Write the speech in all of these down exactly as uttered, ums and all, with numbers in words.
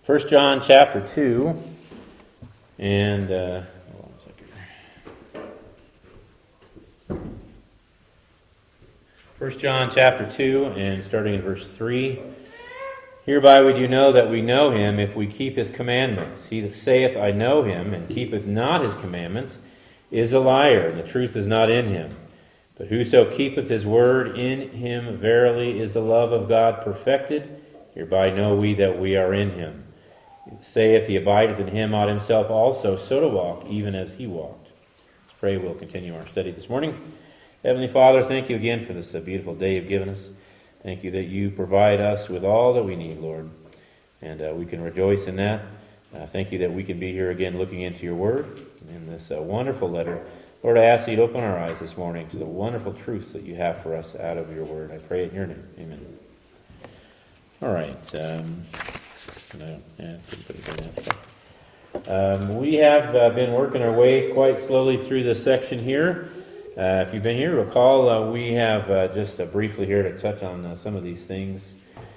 First John chapter two, and uh, hold on a second. First John chapter two, and starting in verse three. Hereby we do know that we know him if we keep his commandments. He that saith, I know him, and keepeth not his commandments, is a liar, and the truth is not in him. But whoso keepeth his word, in him verily is the love of God perfected. Hereby know we that we are in him. He that saith he abideth in him ought himself also so to walk, even as he walked. Let's pray. We'll continue our study this morning. Heavenly Father, thank you again for this uh, beautiful day you've given us. Thank you that you provide us with all that we need, Lord, and uh, we can rejoice in that. Uh, thank you that we can be here again looking into your word in this uh, wonderful letter. Lord, I ask that you'd open our eyes this morning to the wonderful truths that you have for us out of your word. I pray it in your name. Amen. All right. Um, no, yeah, um, we have uh, been working our way quite slowly through this section here. Uh, if you've been here, recall uh, we have uh, just uh, briefly here to touch on uh, some of these things.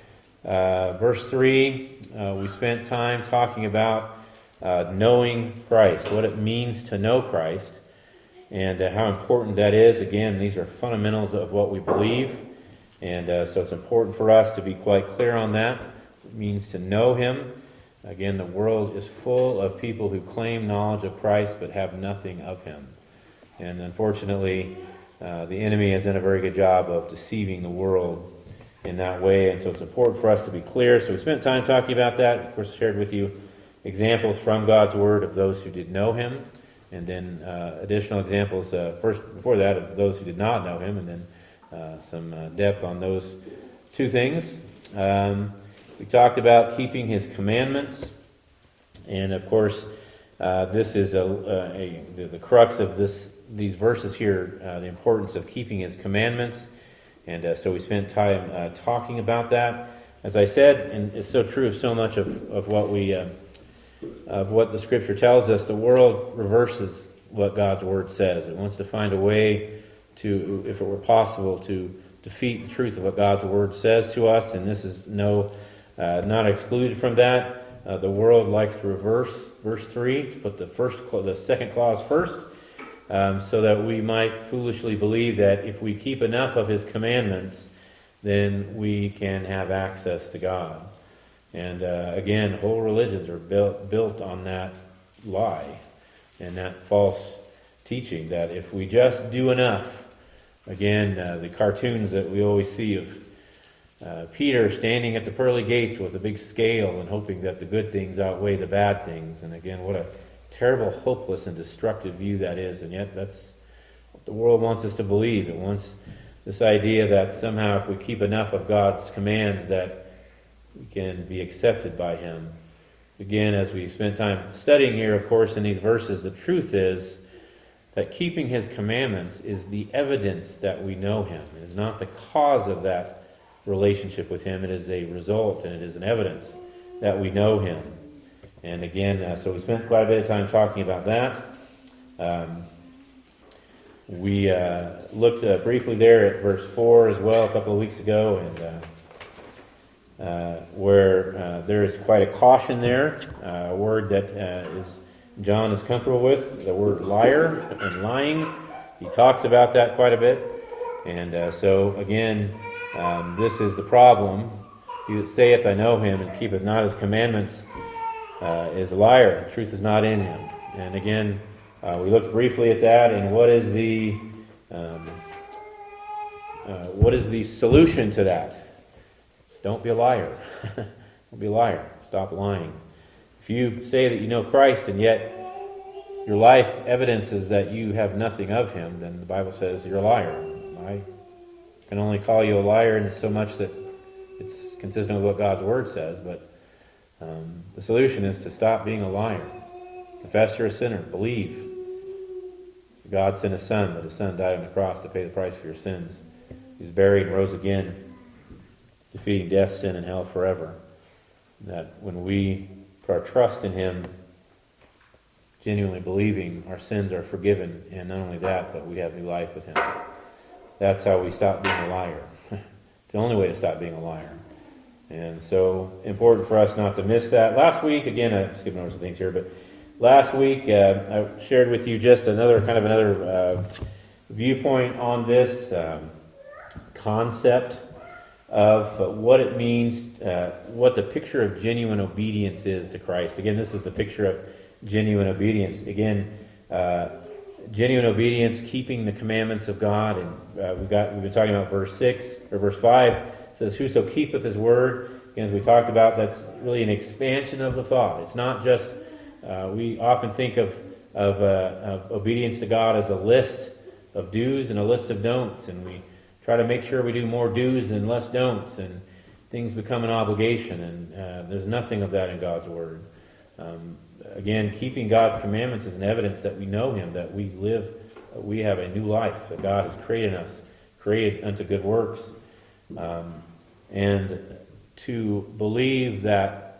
Uh, verse three, uh, we spent time talking about uh, knowing Christ, what it means to know Christ, and uh, how important that is. Again, these are fundamentals of what we believe, and uh, so it's important for us to be quite clear on that. It means to know him. Again, the world is full of people who claim knowledge of Christ but have nothing of him. And unfortunately, uh, the enemy has done a very good job of deceiving the world in that way, and so it's important for us to be clear. So we spent time talking about that. Of course, shared with you examples from God's Word of those who did know him, and then uh, additional examples uh, first before that of those who did not know him, and then uh, some uh, depth on those two things. Um, we talked about keeping his commandments, and of course, uh, this is a, a, a the, the crux of this. These verses here, uh, the importance of keeping his commandments, and uh, so we spent time uh, talking about that. As I said, and it's so true of so much of, of what we uh, of what the Scripture tells us, the world reverses what God's Word says. It wants to find a way to, if it were possible, to defeat the truth of what God's Word says to us, and this is no uh, not excluded from that. Uh, the world likes to reverse verse three, to put the first, the second clause first. Um, so that we might foolishly believe that if we keep enough of his commandments, then we can have access to God. And uh, again, whole religions are built built on that lie and that false teaching that if we just do enough, again, uh, the cartoons that we always see of uh, Peter standing at the pearly gates with a big scale and hoping that the good things outweigh the bad things. And again, what a terrible, hopeless, and destructive view that is, and yet that's what the world wants us to believe. It wants this idea that somehow if we keep enough of God's commands that we can be accepted by him. Again, as we spent time studying here, of course, in these verses, the truth is that keeping his commandments is the evidence that we know him. It is not the cause of that relationship with him. It is a result, and it is an evidence that we know him. And again, uh, so we spent quite a bit of time talking about that. Um, we uh, looked uh, briefly there at verse four as well a couple of weeks ago, and uh, uh, where uh, there is quite a caution there, uh, a word that uh, is John is comfortable with, the word liar and lying. He talks about that quite a bit. And uh, so again, um, this is the problem. He that saith, I know him, and keepeth not his commandments, Uh, is a liar. The truth is not in him. And again, uh, we looked briefly at that. And what is the um, uh, what is the solution to that? Don't be a liar. Don't be a liar. Stop lying. If you say that you know Christ and yet your life evidences that you have nothing of him, then the Bible says you're a liar. I can only call you a liar in so much that it's consistent with what God's Word says, but Um, the solution is to stop being a liar. Confess you're a sinner. Believe God sent his Son, that his Son died on the cross to pay the price for your sins. He was buried and rose again, defeating death, sin, and hell forever. That when we put our trust in him, genuinely believing, our sins are forgiven, and not only that, but we have new life with him. That's how we stop being a liar. It's the only way to stop being a liar. And so important for us not to miss that. Last week, again, I'm skipping over some things here, but last week uh, I shared with you just another kind of another uh, viewpoint on this um, concept of what it means, uh, what the picture of genuine obedience is to Christ. Again, this is the picture of genuine obedience. Again, uh, genuine obedience, keeping the commandments of God, and uh, we got we've been talking about verse six or verse five. It says, "Whoso keepeth His word." Again, as we talked about, that's really an expansion of the thought. It's not just uh, we often think of of, uh, of obedience to God as a list of do's and a list of don'ts, and we try to make sure we do more do's and less don'ts, and things become an obligation, and uh, there's nothing of that in God's Word. Um, again, keeping God's commandments is an evidence that we know Him, that we live, we have a new life, that God has created us, created unto good works. Um, and to believe that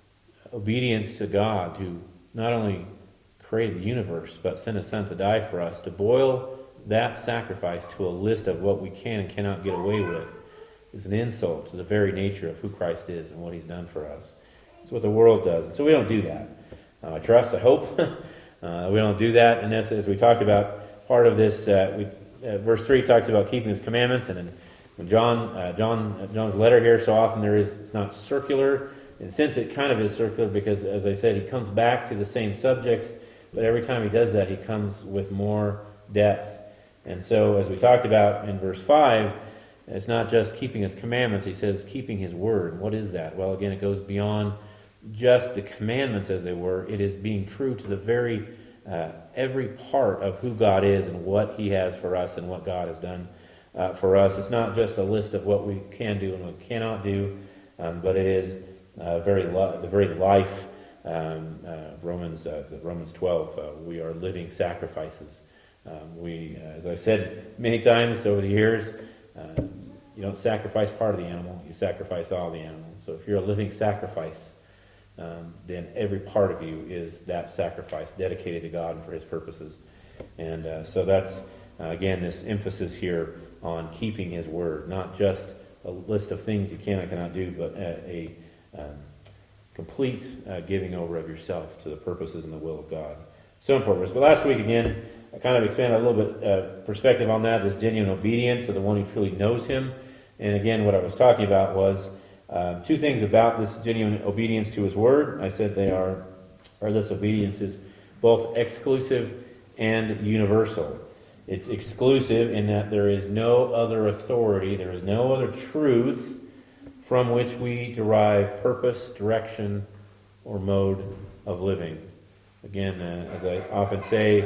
obedience to God, who not only created the universe, but sent His Son to die for us, to boil that sacrifice to a list of what we can and cannot get away with is an insult to the very nature of who Christ is and what He's done for us. It's what the world does. And so we don't do that. Uh, I trust, I hope. uh, we don't do that. And that's, as we talked about, part of this, uh, we, uh, verse three talks about keeping His commandments. And then when John, uh, John, uh, John's letter here, so often there is, it's not circular. In a sense, it kind of is circular because, as I said, he comes back to the same subjects, but every time he does that, he comes with more depth. And so, as we talked about in verse five, it's not just keeping His commandments, he says keeping His word. What is that? Well, again, it goes beyond just the commandments as they were. It is being true to the very, uh, every part of who God is and what He has for us and what God has done uh, for us. It's not just a list of what we can do and what we cannot do, um, but it is uh, very li- the very life. Um, uh, Romans, uh, Romans twelve, uh, we are living sacrifices. Um, we, uh, as I've said many times over the years, uh, you don't sacrifice part of the animal, you sacrifice all the animal. So if you're a living sacrifice, um, then every part of you is that sacrifice dedicated to God and for His purposes. And uh, so that's, uh, again, this emphasis here on keeping His word, not just a list of things you can and cannot do, but a, a um, complete uh, giving over of yourself to the purposes and the will of God. So important. But last week, again, I kind of expanded a little bit uh, perspective on that, this genuine obedience of the one who truly knows Him. And again, what I was talking about was uh, two things about this genuine obedience to His word. I said they are, or this obedience is both exclusive and universal. It's exclusive in that there is no other authority, there is no other truth from which we derive purpose, direction, or mode of living. Again, uh, as I often say,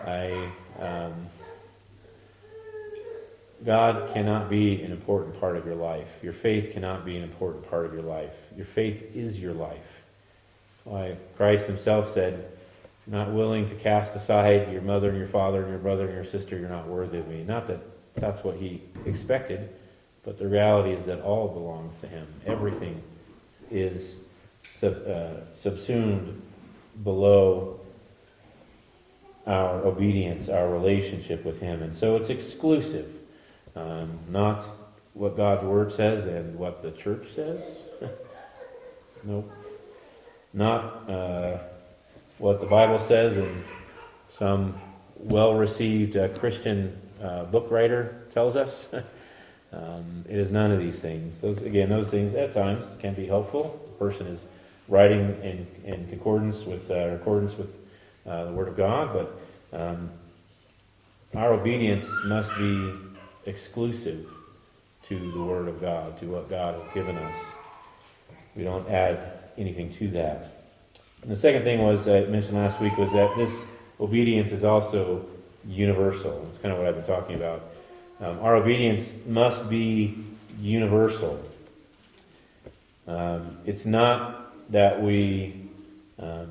I, um, God cannot be an important part of your life. Your faith cannot be an important part of your life. Your faith is your life. That's why Christ Himself said, "If you're not willing to cast aside your mother and your father and your brother and your sister, you're not worthy of me." Not that that's what He expected, but the reality is that all belongs to Him. Everything is sub, uh, subsumed below our obedience, our relationship with Him. And so it's exclusive. Um, not what God's Word says and what the church says. Nope. Not uh, what the Bible says and some well-received uh, Christian uh, book writer tells us. um, it is none of these things. Those, again, those things at times can be helpful. The person is writing in, in concordance with, uh, accordance with Uh, the Word of God, but um, our obedience must be exclusive to the Word of God, to what God has given us. We don't add anything to that. And the second thing was, I mentioned last week, was that this obedience is also universal. It's kind of what I've been talking about. Um, our obedience must be universal. Um, it's not that we um,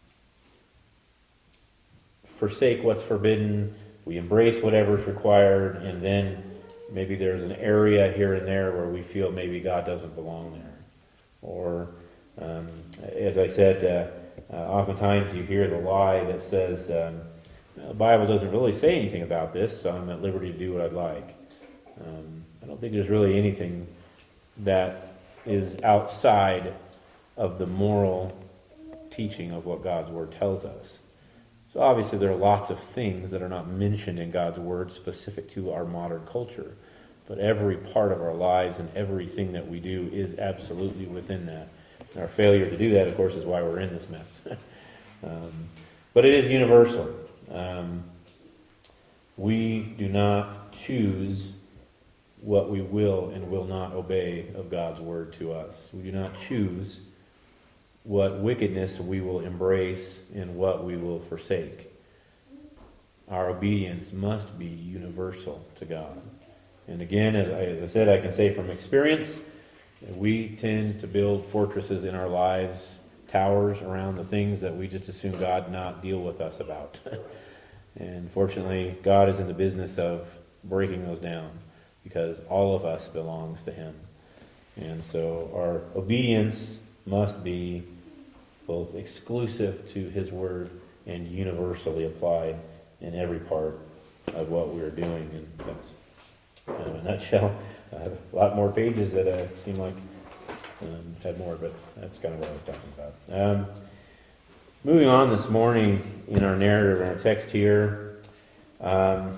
forsake what's forbidden, we embrace whatever is required, and then maybe there's an area here and there where we feel maybe God doesn't belong there. Or, um, as I said, uh, uh, oftentimes you hear the lie that says, um, the Bible doesn't really say anything about this, so I'm at liberty to do what I'd like. Um, I don't think there's really anything that is outside of the moral teaching of what God's Word tells us. So obviously there are lots of things that are not mentioned in God's Word specific to our modern culture. But every part of our lives and everything that we do is absolutely within that. And our failure to do that, of course, is why we're in this mess. um, but it is universal. Um, we do not choose what we will and will not obey of God's Word to us. We do not choose what wickedness we will embrace and what we will forsake. Our obedience must be universal to God. And again, as I, as I said, I can say from experience, we tend to build fortresses in our lives, towers around the things that we just assume God not deal with us about. And fortunately, God is in the business of breaking those down because all of us belongs to Him. And so our obedience must be both exclusive to His Word and universally applied in every part of what we're doing. And that's kind of a nutshell. I have a lot more pages that uh, seem like um, had more, but that's kind of what I was talking about. Um, moving on this morning in our narrative, in our text here, um,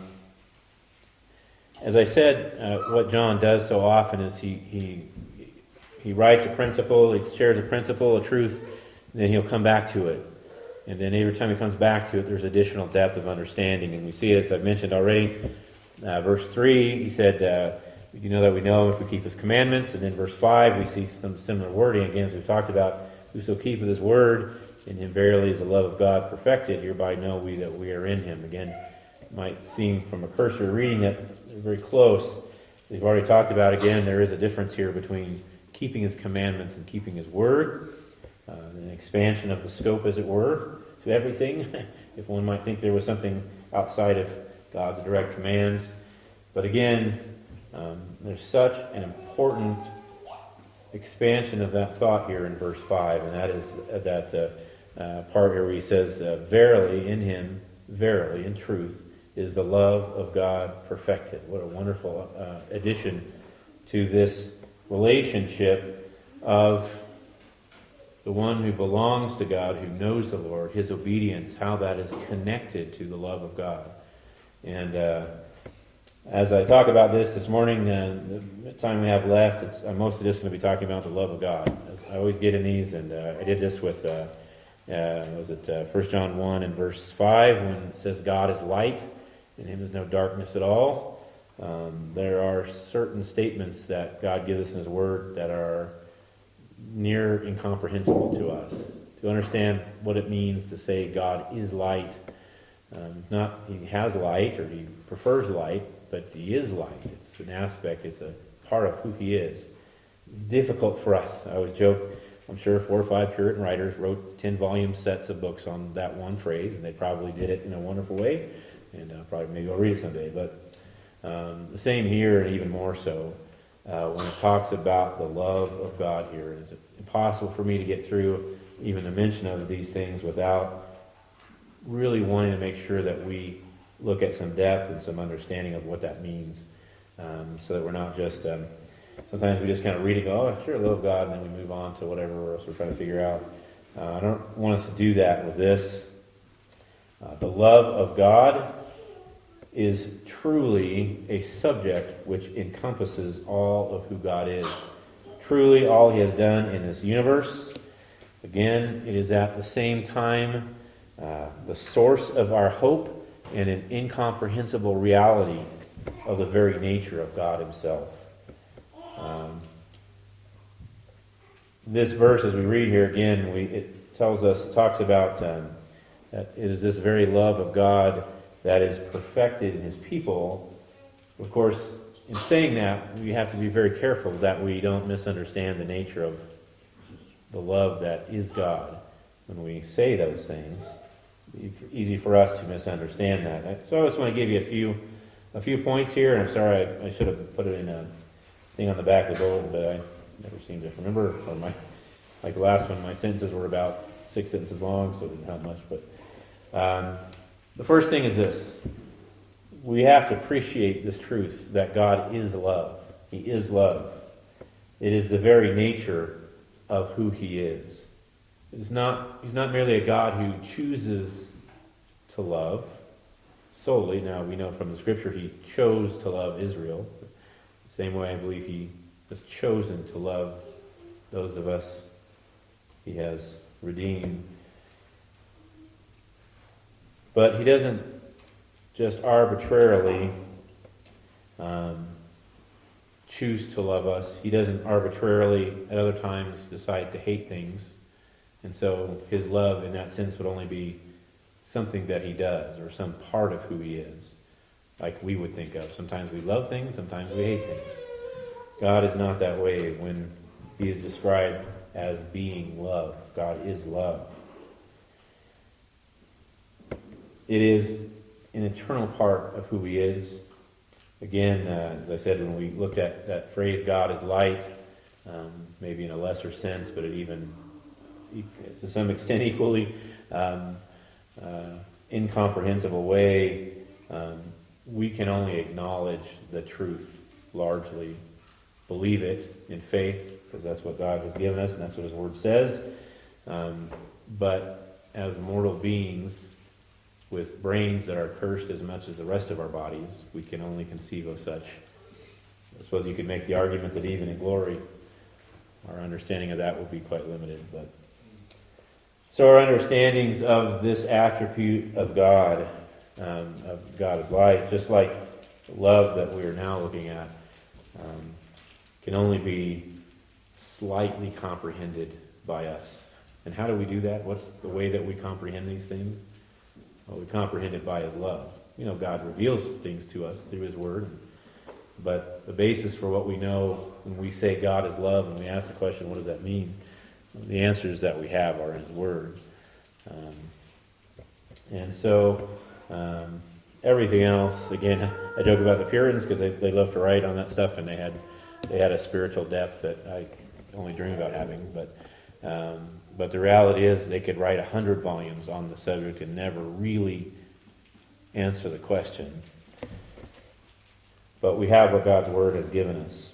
as I said, uh, what John does so often is he he he writes a principle, he shares a principle, a truth, and then he'll come back to it. And then every time he comes back to it, there's additional depth of understanding. And we see it, as I've mentioned already, uh, verse three, he said, uh, you know that we know if we keep His commandments. And then verse five, we see some similar wording. Again, as we've talked about, whoso keepeth His word, in Him verily is the love of God perfected. Hereby know we that we are in Him. Again, it might seem from a cursory reading that they're very close. We've already talked about, again, there is a difference here between keeping His commandments and keeping His word. Uh, an expansion of the scope, as it were, to everything. If one might think there was something outside of God's direct commands. But again, um, there's such an important expansion of that thought here in verse five, and that is that uh, uh, part here where he says, uh, verily in Him, verily in truth, is the love of God perfected. What a wonderful uh, addition to this relationship of the one who belongs to God, who knows the Lord, his obedience, how that is connected to the love of God. And uh, as I talk about this this morning, uh, the time we have left, it's, I'm mostly just going to be talking about the love of God. I always get in these, and uh, I did this with, uh, uh, was it uh, First John one and verse five, when it says God is light, in Him is no darkness at all. Um, there are certain statements that God gives us in His Word that are near incomprehensible to us. To understand what it means to say God is light, um, not He has light or He prefers light, but He is light. It's an aspect, it's a part of who He is. Difficult for us. I always joke, I'm sure four or five Puritan writers wrote ten volume sets of books on that one phrase, and they probably did it in a wonderful way, and uh, probably maybe I'll read it someday. But um, the same here, and even more so, Uh, when it talks about the love of God here. It's impossible for me to get through even the mention of these things without really wanting to make sure that we look at some depth and some understanding of what that means, um, so that we're not just, um, sometimes we just kind of read it, go, oh, sure, I love God, and then we move on to whatever else we're trying to figure out. Uh, I don't want us to do that with this. Uh, the love of God is truly a subject which encompasses all of who God is. Truly all He has done in this universe. Again, it is at the same time uh, the source of our hope and an incomprehensible reality of the very nature of God Himself. Um, this verse, as we read here again, we, it tells us, it talks about um, that it is this very love of God that is perfected in His people. Of course, in saying that, we have to be very careful that we don't misunderstand the nature of the love that is God. When we say those things, it's easy for us to misunderstand that. So I just want to give you a few a few points here, and I'm sorry I, I should have put it in a thing on the back of the bulletin, but I never seem to remember. Or my like the last one, my sentences were about six sentences long, so it didn't help much. But um, the first thing is this. We have to appreciate this truth that God is love. He is love. It is the very nature of who he is. It is not, he's not merely a God who chooses to love solely. Now, we know from the Scripture he chose to love Israel. The same way I believe he has chosen to love those of us he has redeemed. But he doesn't just arbitrarily um, choose to love us. He doesn't arbitrarily at other times decide to hate things. And so his love in that sense would only be something that he does or some part of who he is, like we would think of. Sometimes we love things, sometimes we hate things. God is not that way when he is described as being love. God is love. It is an eternal part of who he is. Again, uh, as I said, when we looked at that phrase, God is light, um, maybe in a lesser sense, but it even, to some extent, equally um, uh, incomprehensible way, um, we can only acknowledge the truth largely, believe it in faith, because that's what God has given us, and that's what his word says. Um, but as mortal beings, with brains that are cursed as much as the rest of our bodies, we can only conceive of such. I suppose you could make the argument that even in glory, our understanding of that will be quite limited. But so our understandings of this attribute of God, um, of God as light, just like love that we are now looking at, um, can only be slightly comprehended by us. And how do we do that? What's the way that we comprehend these things? Well, we comprehend it by his love. You know, God reveals things to us through his word. But the basis for what we know when we say God is love and we ask the question, what does that mean? The answers that we have are in his word. Um, and so, um, everything else, again, I joke about the Puritans because they, they love to write on that stuff, and they had they had a spiritual depth that I only dream about having. But um, but the reality is they could write a hundred volumes on the subject and never really answer the question. But we have what God's word has given us.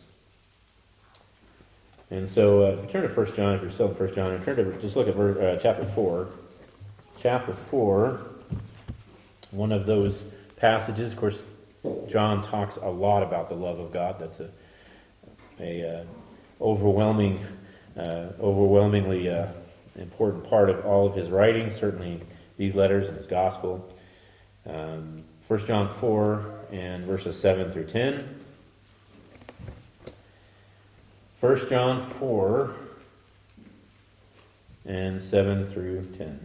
And so, uh, turn to First John, if you're still in First John, and turn to, just look at uh, chapter four. Chapter four, one of those passages, of course, John talks a lot about the love of God. That's a, a uh, overwhelming, uh, overwhelmingly uh, important part of all of his writings, certainly these letters and his gospel. Um, First John four and verses seven through ten. First John four and seven through ten.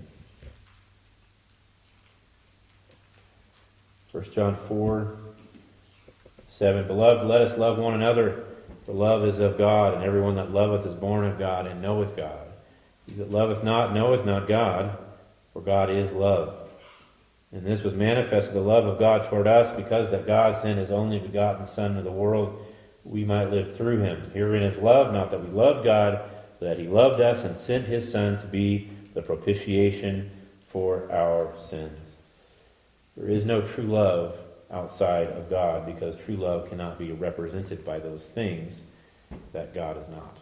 First John four, seven. Beloved, let us love one another, for love is of God, and everyone that loveth is born of God, and knoweth God. He that loveth not knoweth not God, for God is love. And this was manifested, the love of God toward us, because that God sent his only begotten Son into the world, we might live through him. Herein is love, not that we loved God, but that he loved us and sent his Son to be the propitiation for our sins. There is no true love outside of God, because true love cannot be represented by those things that God is not.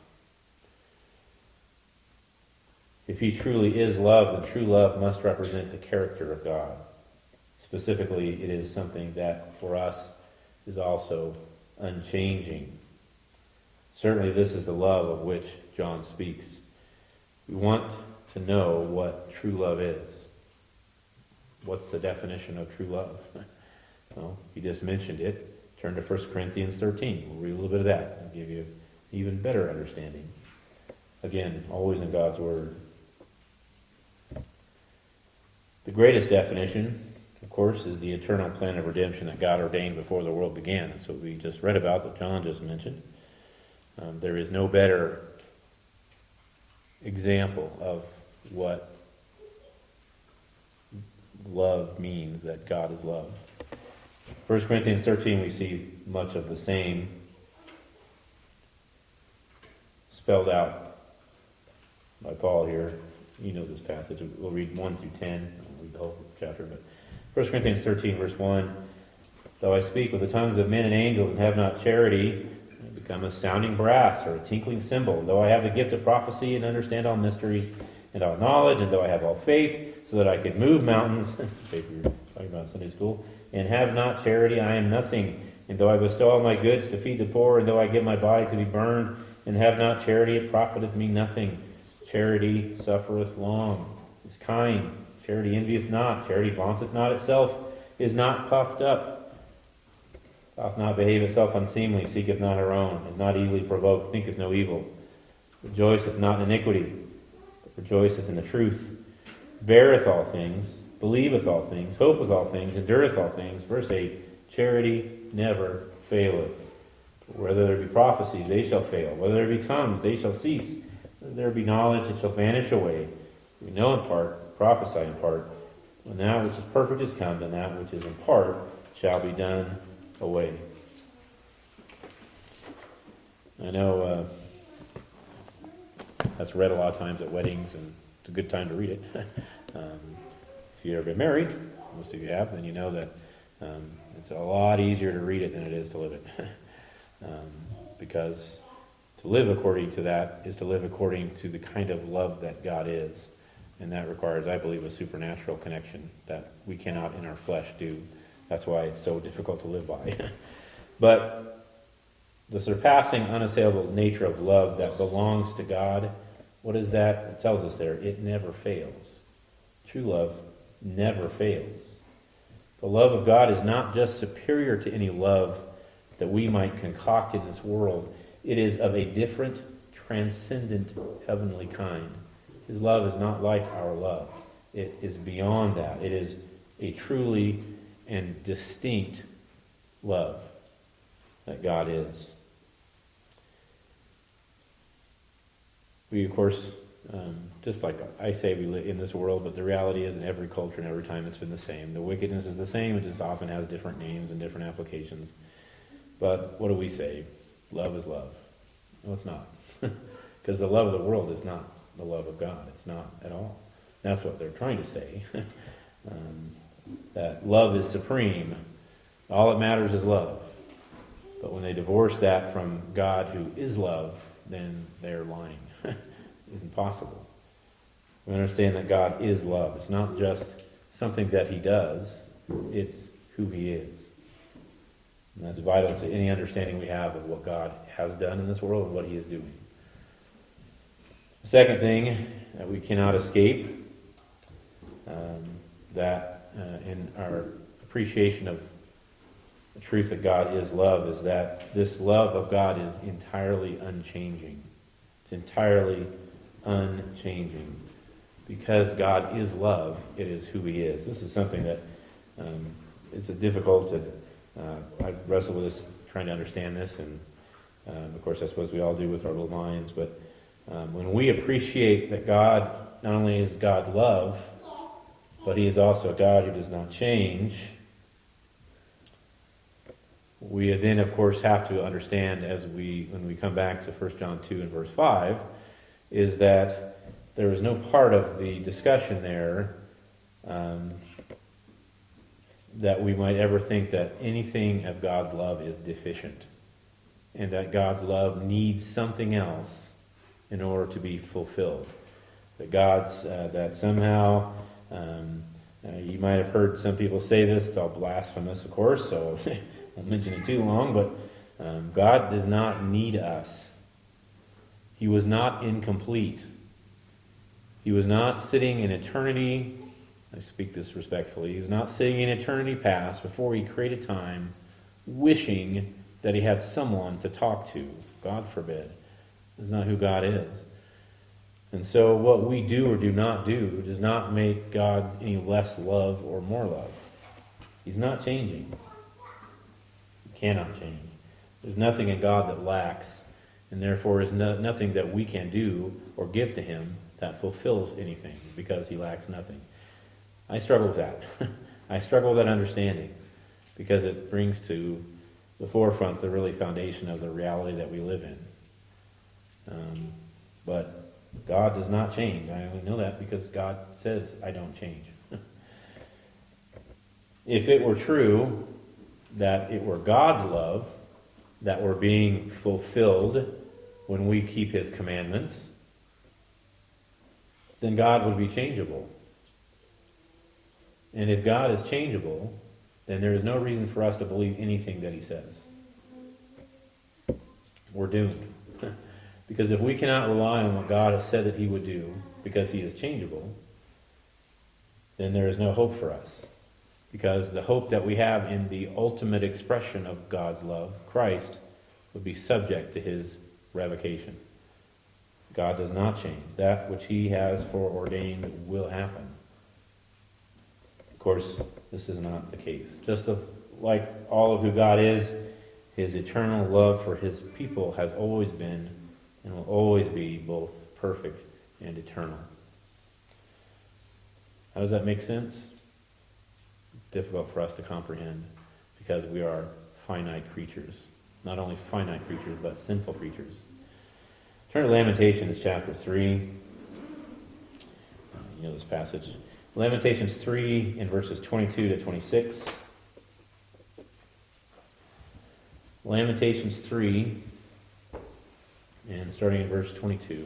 If he truly is love, then true love must represent the character of God. Specifically, it is something that for us is also unchanging. Certainly this is the love of which John speaks. We want to know what true love is. What's the definition of true love? Well, he just mentioned it. Turn to First Corinthians thirteen. We'll read a little bit of that and give you an even better understanding. Again, always in God's Word. The greatest definition, of course, is the eternal plan of redemption that God ordained before the world began. That's what we just read about, that John just mentioned. Um, there is no better example of what love means, that God is love. First Corinthians thirteen, we see much of the same spelled out by Paul here. You know this passage. We'll read one through ten. I'll read the whole chapter. But First Corinthians thirteen, verse one. Though I speak with the tongues of men and angels and have not charity, I become become a sounding brass or a tinkling cymbal. Though I have the gift of prophecy and understand all mysteries and all knowledge, and though I have all faith, so that I could move mountains, that's the paper we were talking about in Sunday school, and have not charity, I am nothing. And though I bestow all my goods to feed the poor, and though I give my body to be burned, and have not charity, it profiteth me nothing. Charity suffereth long, is kind. Charity envieth not. Charity vaunteth not itself, is not puffed up, doth not behave itself unseemly, seeketh not her own, is not easily provoked, thinketh no evil, rejoiceth not in iniquity, but rejoiceth in the truth, beareth all things, believeth all things, hopeth all things, endureth all things. Verse eight, charity never faileth. Whether there be prophecies, they shall fail. Whether there be tongues, they shall cease. Whether there be knowledge, it shall vanish away. We know in part, prophesy in part. When that which is perfect is come, then that which is in part shall be done away. I know uh, that's read a lot of times at weddings, and it's a good time to read it. um, if you've ever been married, most of you have, then you know that um, it's a lot easier to read it than it is to live it. um, because to live according to that is to live according to the kind of love that God is. And that requires, I believe, a supernatural connection that we cannot in our flesh do. That's why it's so difficult to live by. But the surpassing, unassailable nature of love that belongs to God, what is that? It tells us there, it never fails. True love never fails. The love of God is not just superior to any love that we might concoct in this world. It is of a different, transcendent, heavenly kind. His love is not like our love. It is beyond that. It is a truly and distinct love that God is. We, of course, um, just like I say, we live in this world, but the reality is in every culture and every time it's been the same. The wickedness is the same. It just often has different names and different applications. But what do we say? Love is love. No, it's not. Because the love of the world is not the love of God. It's not at all. That's what they're trying to say. um, that love is supreme. All that matters is love. But when they divorce that from God who is love, then they're lying. It isn't possible. We understand that God is love. It's not just something that he does. It's who he is. And that's vital to any understanding we have of what God has done in this world and what he is doing. The second thing that we cannot escape, um, that uh, in our appreciation of the truth that God is love, is that this love of God is entirely unchanging. It's entirely unchanging. Because God is love, it is who he is. This is something that um, is a difficult to, uh, I wrestle with this, trying to understand this, and um, of course I suppose we all do with our little minds, but Um, when we appreciate that God not only is God love, but he is also a God who does not change, we then, of course, have to understand as we, when we come back to First John two and verse five, is that there is no part of the discussion there um, that we might ever think that anything of God's love is deficient, and that God's love needs something else in order to be fulfilled. That God's, uh, that somehow, um, uh, you might have heard some people say this, it's all blasphemous, of course, so I won't mention it too long, but um, God does not need us. He was not incomplete. He was not sitting in eternity, I speak this respectfully, he was not sitting in eternity past before he created time, wishing that he had someone to talk to. God forbid. Is not who God is. And so what we do or do not do does not make God any less love or more love. He's not changing. He cannot change. There's nothing in God that lacks, and therefore is no, nothing that we can do or give to him that fulfills anything, because he lacks nothing. I struggle with that. I struggle with that understanding, because it brings to the forefront the really foundation of the reality that we live in. Um, but God does not change. I only know that because God says I don't change. If it were true that it were God's love that were being fulfilled when we keep His commandments, then God would be changeable. And if God is changeable, then there is no reason for us to believe anything that He says. We're doomed. Because if we cannot rely on what God has said that He would do, because He is changeable, then there is no hope for us. Because the hope that we have in the ultimate expression of God's love, Christ, would be subject to His revocation. God does not change. That which He has foreordained will happen. Of course, this is not the case. Just of, like all of who God is, His eternal love for His people has always been and will always be both perfect and eternal. How does that make sense? It's difficult for us to comprehend because we are finite creatures. Not only finite creatures, but sinful creatures. Turn to Lamentations chapter three. You know this passage. Lamentations three in verses twenty-two to twenty-six. Lamentations three and starting in verse twenty-two.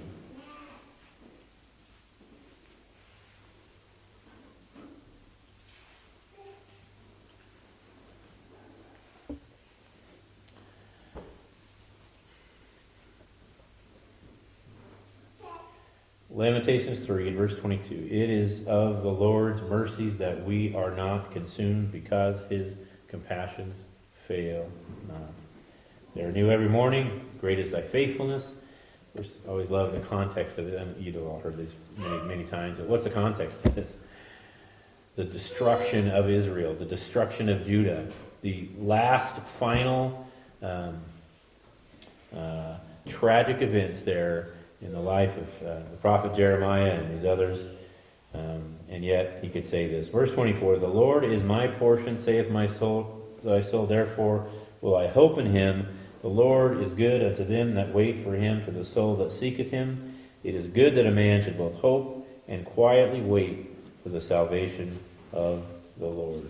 Lamentations three and verse twenty-two. It is of the Lord's mercies that we are not consumed, because His compassions fail not. They are new every morning. Great is thy faithfulness. I always love the context of it. And you've all heard this many, many times. But what's the context of this? The destruction of Israel, the destruction of Judah, the last final um, uh, tragic events there in the life of uh, the prophet Jeremiah and these others. Um, and yet he could say this. Verse twenty-four, the Lord is my portion, saith my soul, thy soul, therefore will I hope in Him. The Lord is good unto them that wait for Him, to the soul that seeketh Him. It is good that a man should both hope and quietly wait for the salvation of the Lord.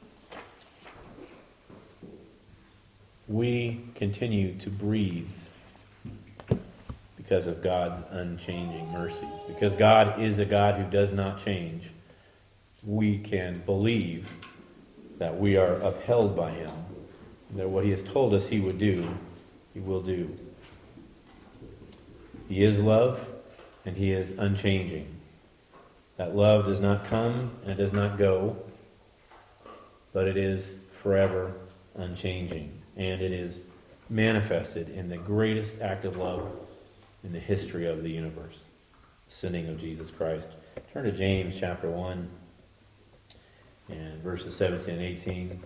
We continue to breathe because of God's unchanging mercies. Because God is a God who does not change, we can believe that we are upheld by Him, that what He has told us He would do, He will do. He is love, and He is unchanging. That love does not come and it does not go, but it is forever unchanging. And it is manifested in the greatest act of love in the history of the universe, the sending of Jesus Christ. Turn to James chapter one and verses seventeen and eighteen.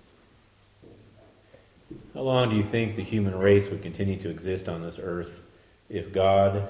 How long do you think the human race would continue to exist on this earth if God,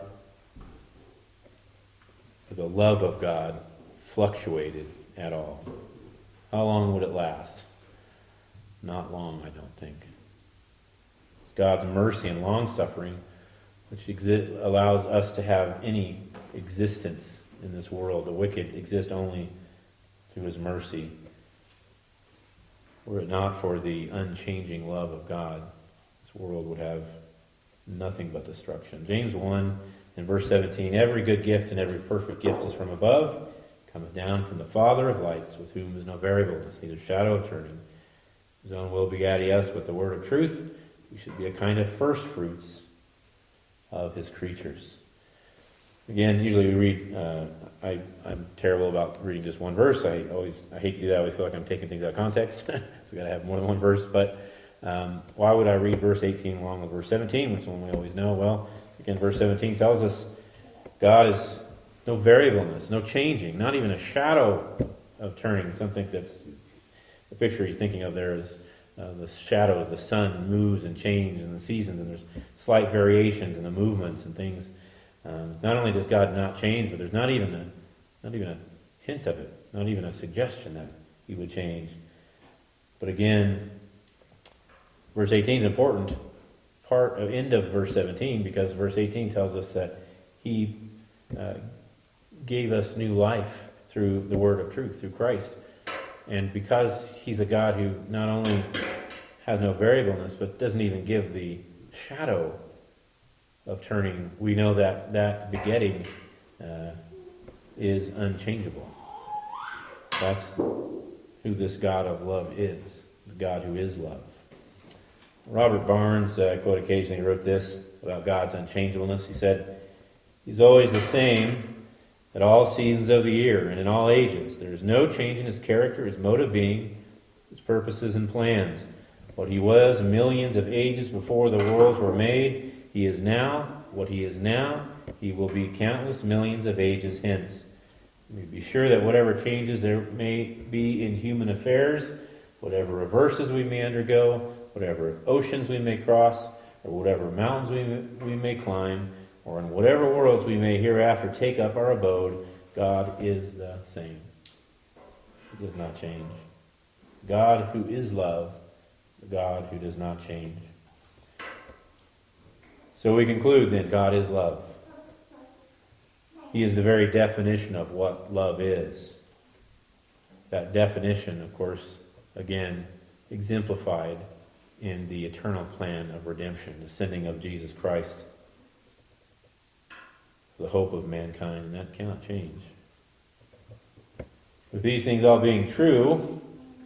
if the love of God fluctuated at all? How long would it last? Not long, I don't think. It's God's mercy and long-suffering which exi- allows us to have any existence in this world. The wicked exist only through His mercy. Were it not for the unchanging love of God, this world would have nothing but destruction. James one and verse seventeen, every good gift and every perfect gift is from above, cometh down from the Father of lights, with whom is no variableness, neither shadow of turning. His own will begat He us with the word of truth. We should be a kind of first fruits of His creatures. Again, usually we read, uh, I, I'm terrible about reading just one verse. I always, I hate to do that. I always feel like I'm taking things out of context. So I've got to have more than one verse. But um, why would I read verse eighteen along with verse seventeen, which one we always know? Well, again, verse seventeen tells us God is no variableness, no changing, not even a shadow of turning. Something that's, the picture he's thinking of there is uh, the shadows, the sun moves and changes in the seasons, and there's slight variations in the movements and things. Um, not only does God not change, but there's not even a not even a hint of it, not even a suggestion that He would change. But again, verse eighteen is important. Part of end of verse seventeen, because verse eighteen tells us that He uh, gave us new life through the word of truth, through Christ. And because He's a God who not only has no variableness, but doesn't even give the shadow of turning. We know that that begetting uh, is unchangeable. That's who this God of love is, the God who is love. Robert Barnes, uh, I quote occasionally, wrote this about God's unchangeableness. He said, "He's always the same at all seasons of the year and in all ages. There is no change in his character, his mode of being, his purposes and plans. What he was millions of ages before the worlds were made, he is now. What he is now, he will be countless millions of ages hence. We be sure that whatever changes there may be in human affairs, whatever reverses we may undergo, whatever oceans we may cross, or whatever mountains we may, we may climb, or in whatever worlds we may hereafter take up our abode, God is the same." He does not change. God who is love, the God who does not change. So we conclude then, God is love. He is the very definition of what love is. That definition, of course, again, exemplified in the eternal plan of redemption, the sending of Jesus Christ, the hope of mankind, and that cannot change. With these things all being true,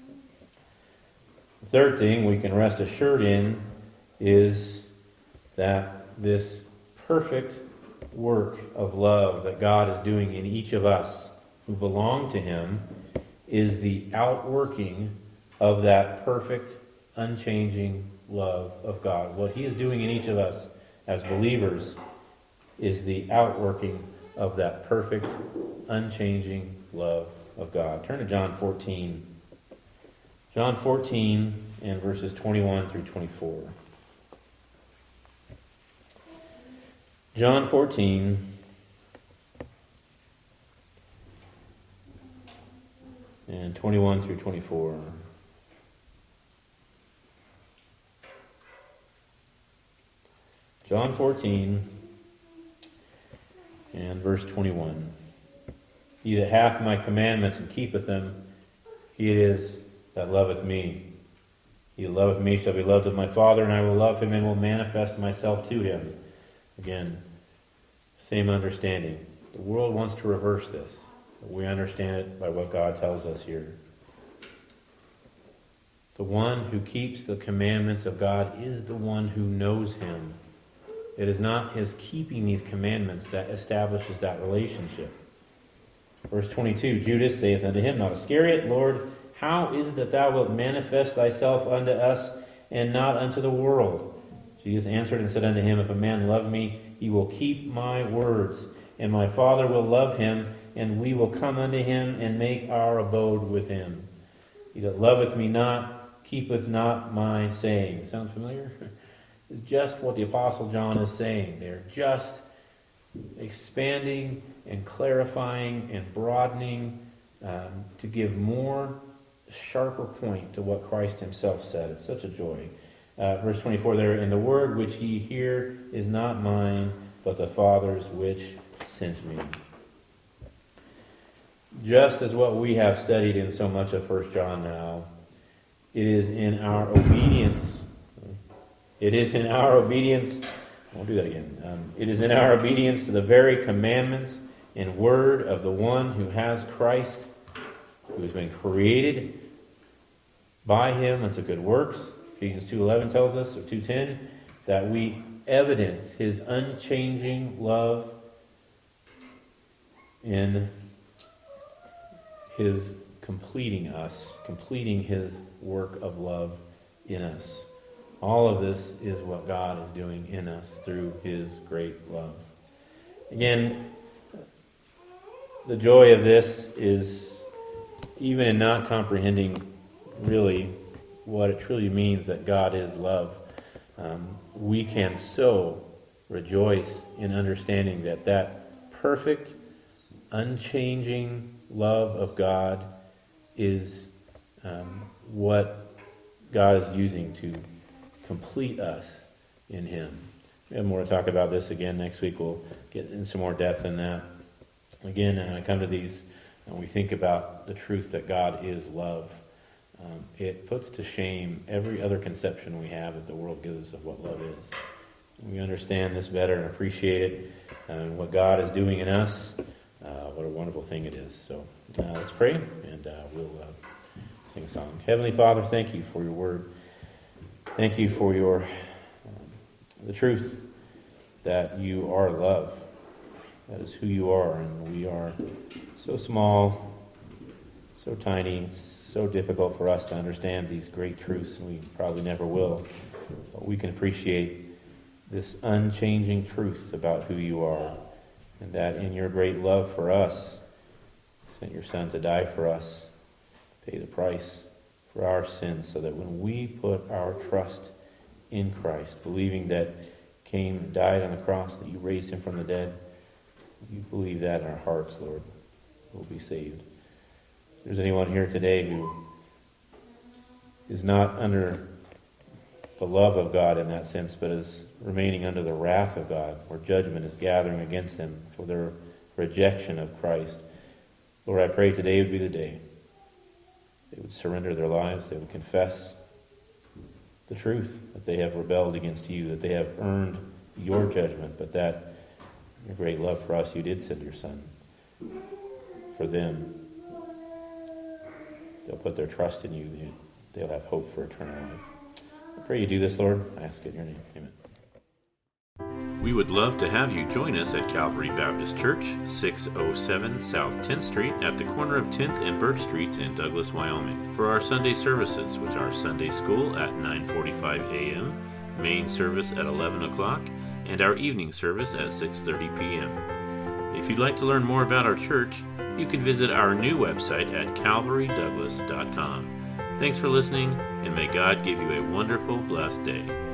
the third thing we can rest assured in is that this perfect work of love that God is doing in each of us who belong to Him is the outworking of that perfect, unchanging love of God. What He is doing in each of us as believers is the outworking of that perfect, unchanging love of God. Turn to John fourteen. John fourteen and verses twenty-one through twenty-four. John fourteen, and twenty-one through twenty-four. John fourteen and verse twenty-one. "He that hath my commandments and keepeth them, he it is that loveth me. He that loveth me shall be loved of my Father, and I will love him and will manifest myself to him." Again, same understanding. The world wants to reverse this, but we understand it by what God tells us here. The one who keeps the commandments of God is the one who knows Him. It is not his keeping these commandments that establishes that relationship. Verse twenty-two, "Judas saith unto him, not Iscariot, Lord, how is it that thou wilt manifest thyself unto us, and not unto the world? Jesus answered and said unto him, If a man love me, he will keep my words, and my Father will love him, and we will come unto him, and make our abode with him. He that loveth me not, keepeth not my saying." Sounds familiar? It's just what the Apostle John is saying. They're just expanding and clarifying and broadening um, to give more sharper point to what Christ Himself said. It's such a joy. Uh, verse twenty-four there, "And the word which ye hear is not mine, but the Father's which sent me." Just as what we have studied in so much of First John now, it is in our obedience. It is in our obedience. I won't do that again. Um, it is in our obedience to the very commandments and word of the one who has Christ, who has been created by Him unto good works. Ephesians two eleven tells us, or two ten, that we evidence His unchanging love in His completing us, completing His work of love in us. All of this is what God is doing in us through His great love. Again, the joy of this is even in not comprehending really what it truly means that God is love. Um, we can so rejoice in understanding that that perfect, unchanging love of God is um, what God is using to complete us in Him. We have more to talk about this again next week. We'll get in some more depth in that. Again, when I come to these, and we think about the truth that God is love. um, it puts to shame every other conception we have that the world gives us of what love is. We understand this better and appreciate it, and what God is doing in us. Uh, what a wonderful thing it is. So uh, let's pray, and uh, we'll uh, sing a song. Heavenly Father, thank you for your word. Thank you for your um, the truth that you are love. That is who you are, and we are so small, so tiny, so difficult for us to understand these great truths, and we probably never will. But we can appreciate this unchanging truth about who you are, and that in your great love for us, you sent your Son to die for us, pay the price for our sins, so that when we put our trust in Christ, believing that came, died on the cross, that you raised him from the dead, you believe that in our hearts, Lord, we'll be saved. If there's anyone here today who is not under the love of God in that sense, but is remaining under the wrath of God, where judgment is gathering against them for their rejection of Christ, Lord, I pray today would be the day they would surrender their lives, they would confess the truth, that they have rebelled against you, that they have earned your judgment, but that your great love for us, you did send your Son for them. They'll put their trust in you. They'll have hope for eternal life. I pray you do this, Lord. I ask it in your name. Amen. We would love to have you join us at Calvary Baptist Church, six oh seven South tenth Street at the corner of tenth and Birch Streets in Douglas, Wyoming, for our Sunday services, which are Sunday school at nine forty-five a.m., main service at eleven o'clock, and our evening service at six thirty p.m. If you'd like to learn more about our church, you can visit our new website at calvary douglas dot com. Thanks for listening, and may God give you a wonderful, blessed day.